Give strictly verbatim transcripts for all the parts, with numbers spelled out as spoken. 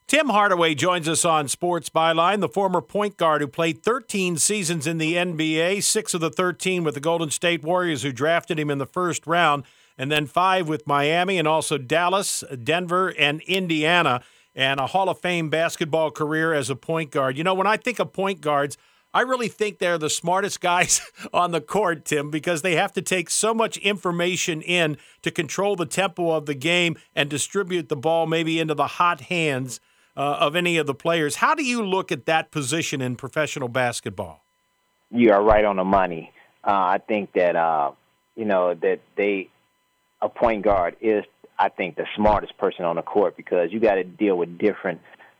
Tim Hardaway joins us on Sports Byline, the former point guard who played thirteen seasons in the N B A, six of the thirteen with the Golden State Warriors, who drafted him in the first round, and then five with Miami and also Dallas, Denver, and Indiana, and a Hall of Fame basketball career as a point guard. You know, when I think of point guards, I really think they're the smartest guys on the court, Tim, because they have to take so much information in to control the tempo of the game and distribute the ball maybe into the hot hands uh, of any of the players. How do you look at that position in professional basketball? You are right on the money. Uh, I think that, uh, you know, that they a point guard is, I think, the smartest person on the court because you got to deal with different,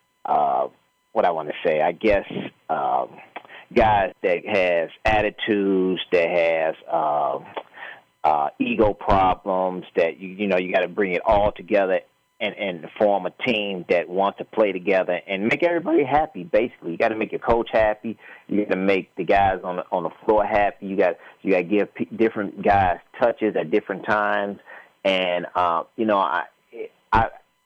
uh, what I want to say, I guess, um, guys that has attitudes, that has uh, uh, ego problems, that, you you know, you got to bring it all together and, and form a team that wants to play together and make everybody happy, basically. You got to make your coach happy. You got to make the guys on the, on the floor happy. You got you got to give p- different guys touches at different times. And, uh, you know, I, I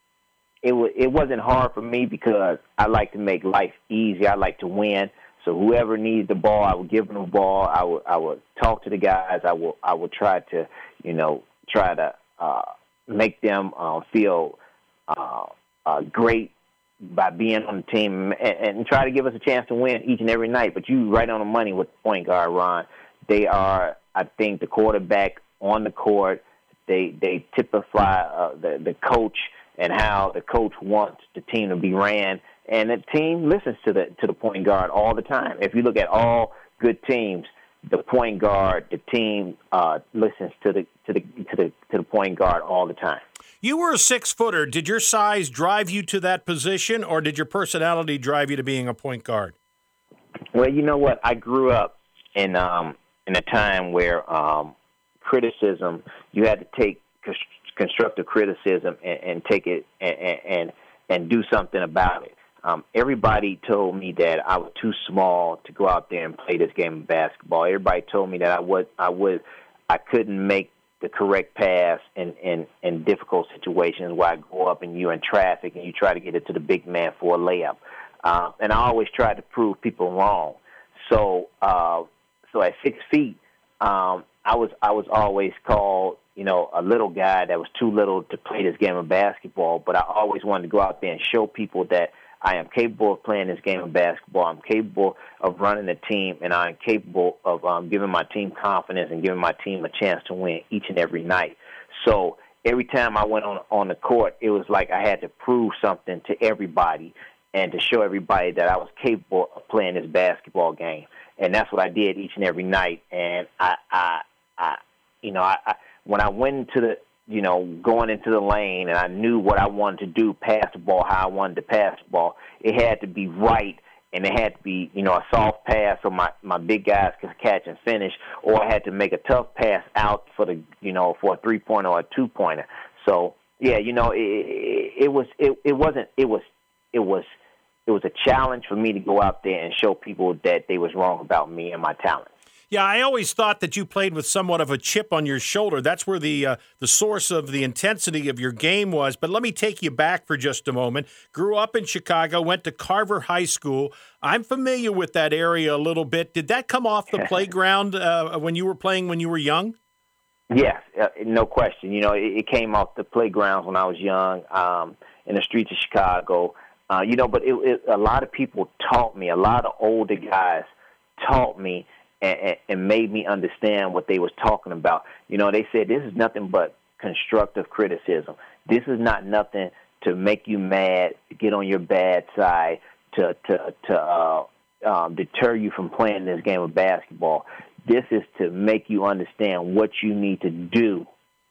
it, w- it wasn't hard for me because I like to make life easy. I like to win. So whoever needs the ball, I would give them the ball. I would I would talk to the guys. I will I would try to, you know, try to uh, make them uh, feel uh, uh, great by being on the team and, and try to give us a chance to win each and every night. But you right on the money with the point guard, Ron. They are, I think, the quarterback on the court. They they typify uh, the the coach and how the coach wants the team to be ran. And the team listens to the to the point guard all the time. If you look at all good teams, the point guard, the team uh, listens to the to the to the to the point guard all the time. You were a six-footer. Did your size drive you to that position, or did your personality drive you to being a point guard? Well, you know what? I grew up in um, in a time where um, criticism, you had to take constructive criticism and, and take it and, and and do something about it. Um, everybody told me that I was too small to go out there and play this game of basketball. Everybody told me that I would, I would, I couldn't make the correct pass in, in, in difficult situations where I go up and you're in traffic and you try to get it to the big man for a layup. Uh, and I always tried to prove people wrong. So, uh, so at six feet, um, I was, I was always called, you know, a little guy that was too little to play this game of basketball. But I always wanted to go out there and show people that I am capable of playing this game of basketball. I'm capable of running a team, and I'm capable of um, giving my team confidence and giving my team a chance to win each and every night. So every time I went on on the court, it was like I had to prove something to everybody and to show everybody that I was capable of playing this basketball game. And that's what I did each and every night. And I, I, I you know, I, I when I went into the you know, going into the lane, and I knew what I wanted to do, pass the ball, how I wanted to pass the ball. It had to be right, and it had to be, you know, a soft pass so my, my big guys could catch and finish, or I had to make a tough pass out for the, you know, for a three-pointer or a two-pointer. So, yeah, you know, it, it, it was, it, it wasn't, it was, it was, it was a challenge for me to go out there and show people that they was wrong about me and my talent. Yeah, I always thought that you played with somewhat of a chip on your shoulder. That's where the uh, the source of the intensity of your game was. But let me take you back for just a moment. Grew up in Chicago, went to Carver High School. I'm familiar with that area a little bit. Did that come off the playground uh, when you were playing when you were young? Yes, uh, no question. You know, it, it came off the playgrounds when I was young, um, in the streets of Chicago. Uh, you know, but it, it, a lot of people taught me, a lot of older guys taught me, And, and made me understand what they was talking about. You know, they said this is nothing but constructive criticism. This is not nothing to make you mad, to get on your bad side, to to to uh, um, deter you from playing this game of basketball. This is to make you understand what you need to do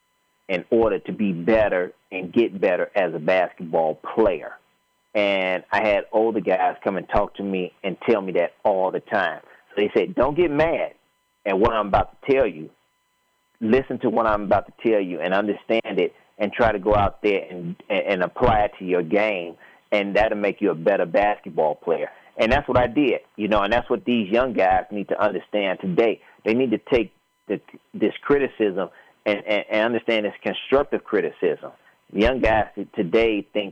in order to be better and get better as a basketball player. And I had older guys come and talk to me and tell me that all the time. They said, don't get mad at what I'm about to tell you. Listen to what I'm about to tell you and understand it and try to go out there and, and, and apply it to your game, and that'll make you a better basketball player. And that's what I did, you know, and that's what these young guys need to understand today. They need to take the, this criticism and, and, and understand this constructive criticism. Young guys today think that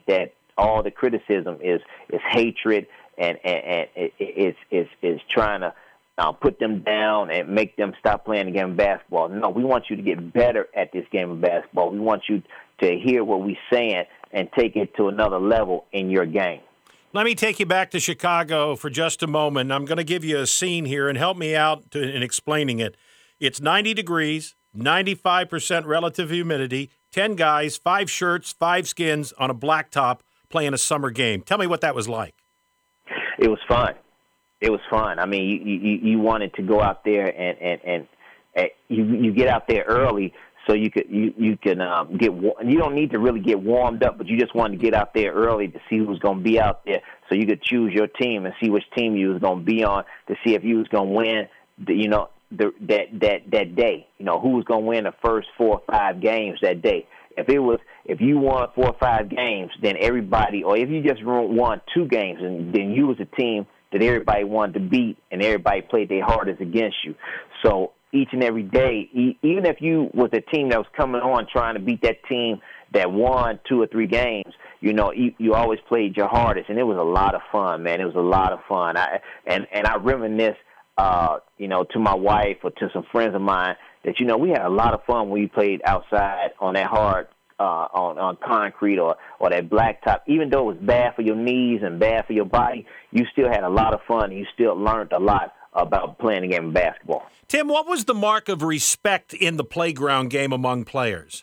all the criticism is is hatred and and, and it, it's is is trying to uh, put them down and make them stop playing the game of basketball. No, we want you to get better at this game of basketball. We want you to hear what we're saying and take it to another level in your game. Let me take you back to Chicago for just a moment. I'm going to give you a scene here and help me out to, in explaining it. It's ninety degrees, ninety-five percent relative humidity, ten guys, five shirts, five skins on a blacktop playing a summer game. Tell me what that was like. It was fun. It was fun. I mean, you, you, you wanted to go out there and, and, and, and you, you get out there early so you could you, you can um, get you don't need to really get warmed up, but you just wanted to get out there early to see who was going to be out there, so you could choose your team and see which team you was going to be on to see if you was going to win. The, you know the, that that that day. You know who was going to win the first four or five games that day. If it was if you won four or five games, then everybody, or if you just won two games, and then you was a team that everybody wanted to beat, and everybody played their hardest against you. So each and every day, even if you was a team that was coming on trying to beat that team that won two or three games, you know, you, you always played your hardest, and it was a lot of fun, man. It was a lot of fun. I, and, and I reminisce, uh, you know, to my wife or to some friends of mine that, you know, we had a lot of fun when we played outside on that hard, uh, on, on concrete or, or that blacktop. Even though it was bad for your knees and bad for your body, you still had a lot of fun, and you still learned a lot about playing the game of basketball. Tim, what was the mark of respect in the playground game among players?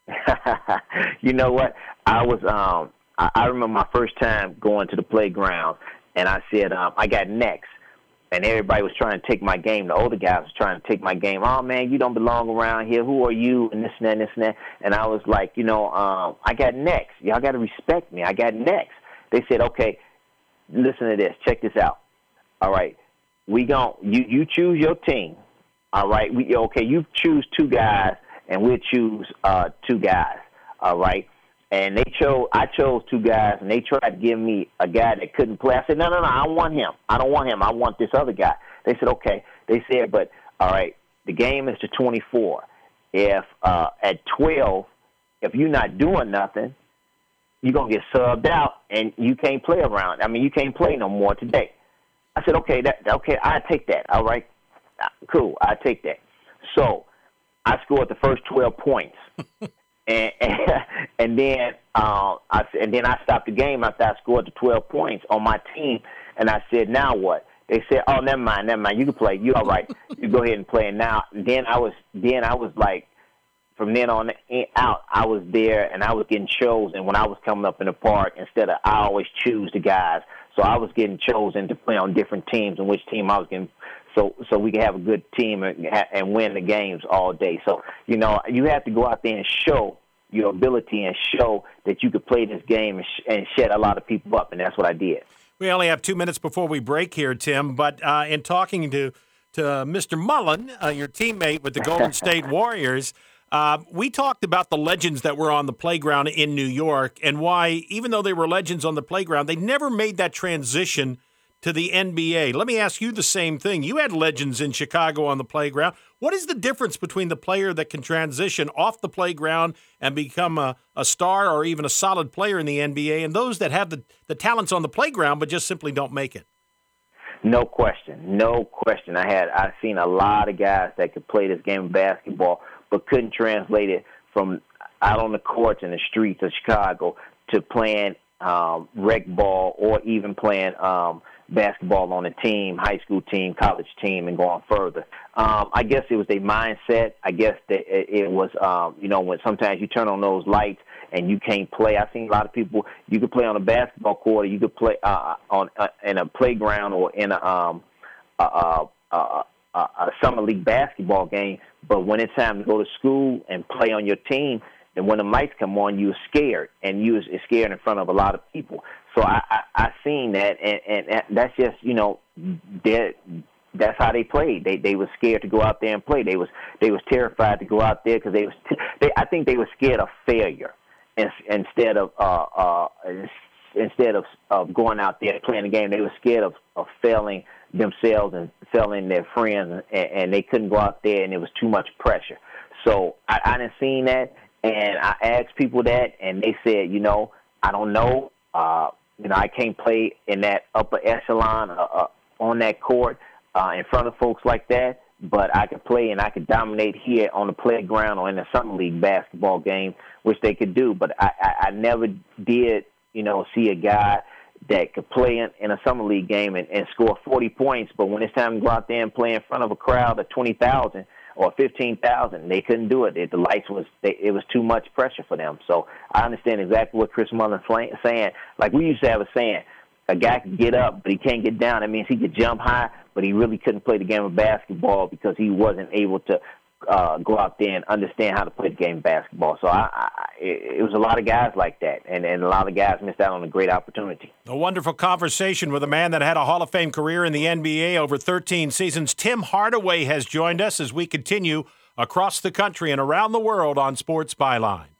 You know what? I was um, I, I remember my first time going to the playground, and I said, um, I got next. And everybody was trying to take my game. The older guys was trying to take my game. Oh, man, you don't belong around here. Who are you? And this and that and this and that. And I was like, you know, um, I got next. Y'all got to respect me. I got next. They said, okay, listen to this. Check this out. All right. We gon' you, you choose your team. All right. We okay, you choose two guys and we'll choose uh, two guys. All right. And they chose I chose two guys, and they tried to give me a guy that couldn't play. I said, No, no, no, I want him. I don't want him. I want this other guy. They said, okay. They said, but all right, the game is to twenty-four. If uh, at twelve, if you're not doing nothing, you're gonna get subbed out and you can't play around. I mean, you can't play no more today. I said, okay, that okay, I take that. All right, cool, I take that. So I scored the first twelve points, and, and and then uh, I and then I stopped the game after I scored the twelve points on my team, and I said, now what? They said, oh, never mind, never mind, you can play. You all right? You go ahead and play. And now, then I was then I was like, from then on out, I was there and I was getting chosen when I was coming up in the park instead of I always choose the guys. So I was getting chosen to play on different teams and which team I was getting, so so we could have a good team and, and win the games all day. So, you know, you have to go out there and show your ability and show that you could play this game and, sh- and shut a lot of people up, and that's what I did. We only have two minutes before we break here, Tim, but uh, in talking to, to Mister Mullen, uh, your teammate with the Golden State Warriors, Uh, we talked about the legends that were on the playground in New York and why, even though they were legends on the playground, they never made that transition to the N B A. Let me ask you the same thing. You had legends in Chicago on the playground. What is the difference between the player that can transition off the playground and become a, a star or even a solid player in the N B A and those that have the, the talents on the playground but just simply don't make it? No question. No question. I had I've seen a lot of guys that could play this game of basketball but couldn't translate it from out on the courts and the streets of Chicago to playing um, rec ball or even playing um, basketball on a team, high school team, college team, and going further. Um, I guess it was their mindset. I guess that it, it was, um, you know, when sometimes you turn on those lights and you can't play. I've seen a lot of people, you could play on a basketball court or you could play uh, on uh, in a playground or in a um, uh, uh, uh, a summer league basketball game, but when it's time to go to school and play on your team, and when the lights come on, you're scared, and you're scared in front of a lot of people. So I, I, I seen that, and, and that's just, you know, that's how they played. They they were scared to go out there and play. They was they was terrified to go out there because they was t- they I think they were scared of failure, and, instead of uh, uh, instead of, of going out there and playing the game. They were scared of, of failing themselves and failing their friends, and, and they couldn't go out there, and it was too much pressure. So I, I didn't seen that, and I asked people that, and they said, you know, I don't know. Uh, uh, you know, I can't play in that upper echelon uh, uh, on that court uh, in front of folks like that, but I could play and I could dominate here on the playground or in a summer league basketball game, which they could do. But I, I, I never did, you know, see a guy that could play in, in a summer league game and, and score forty points, but when it's time to go out there and play in front of a crowd of twenty thousand or fifteen thousand, they couldn't do it. it the lights was they, it was too much pressure for them. So I understand exactly what Chris Mullen's saying. Like we used to have a saying, a guy can get up, but he can't get down. That means he could jump high, but he really couldn't play the game of basketball because he wasn't able to uh, go out there and understand how to play the game of basketball. So I, I, it, it was a lot of guys like that, and, and a lot of guys missed out on a great opportunity. A wonderful conversation with a man that had a Hall of Fame career in the N B A over thirteen seasons. Tim Hardaway has joined us as we continue across the country and around the world on Sports Byline.